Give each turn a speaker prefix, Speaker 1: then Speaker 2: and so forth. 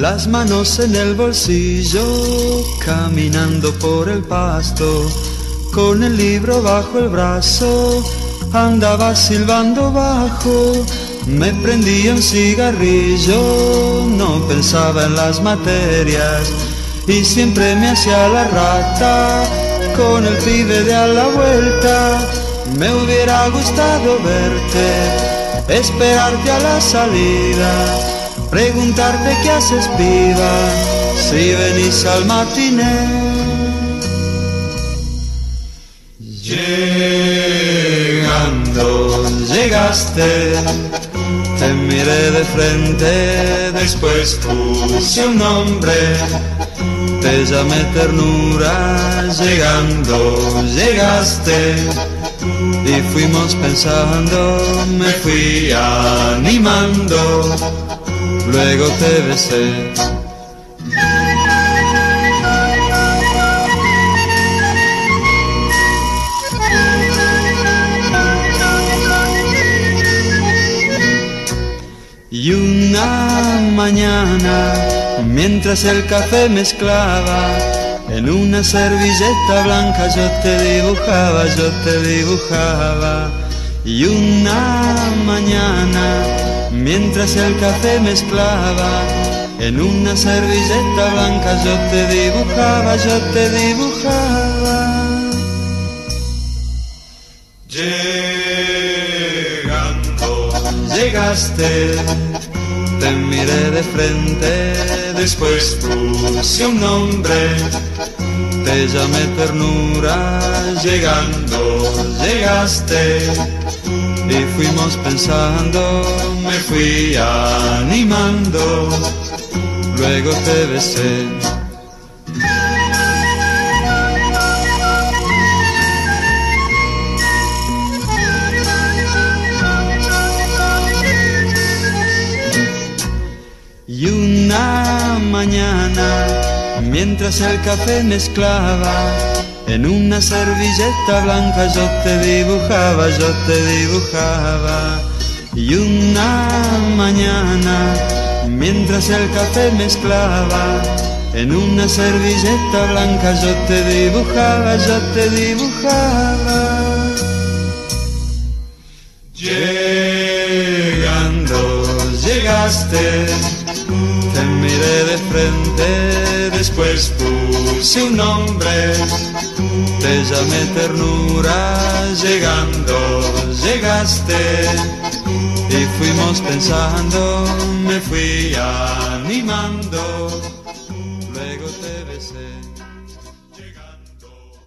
Speaker 1: las manos en el bolsillo, caminando por el pasto, con el libro bajo el brazo, andaba silbando bajo. Me prendía un cigarrillo, no pensaba en las materias, y siempre me hacía la rata con el pibe de a la vuelta. Me hubiera gustado verte, esperarte a la salida, preguntarte qué haces, piba, si venís al matiné. Llegando, llegaste, te miré de frente, después puse un nombre, te llamé ternura. Llegando, llegaste, y fuimos pensando, me fui animando, luego te besé. Y una mañana, mientras el café mezclaba, en una servilleta blanca yo te dibujaba, yo te dibujaba. Y una mañana, mientras el café mezclaba, en una servilleta blanca yo te dibujaba, yo te dibujaba. Llegando, llegaste, te miré de frente, después puse un nombre, te llamé ternura. Llegando, llegaste, y fuimos pensando, me fui animando, luego te besé. Y una mañana, mientras el café mezclaba, en una servilleta blanca yo te dibujaba, yo te dibujaba. Y una mañana, mientras el café mezclaba, en una servilleta blanca yo te dibujaba, yo te dibujaba. Llegando, llegaste, te miré de frente, después puse un nombre, te llamé ternura. Llegando, llegaste, y fuimos pensando, me fui animando, luego te besé.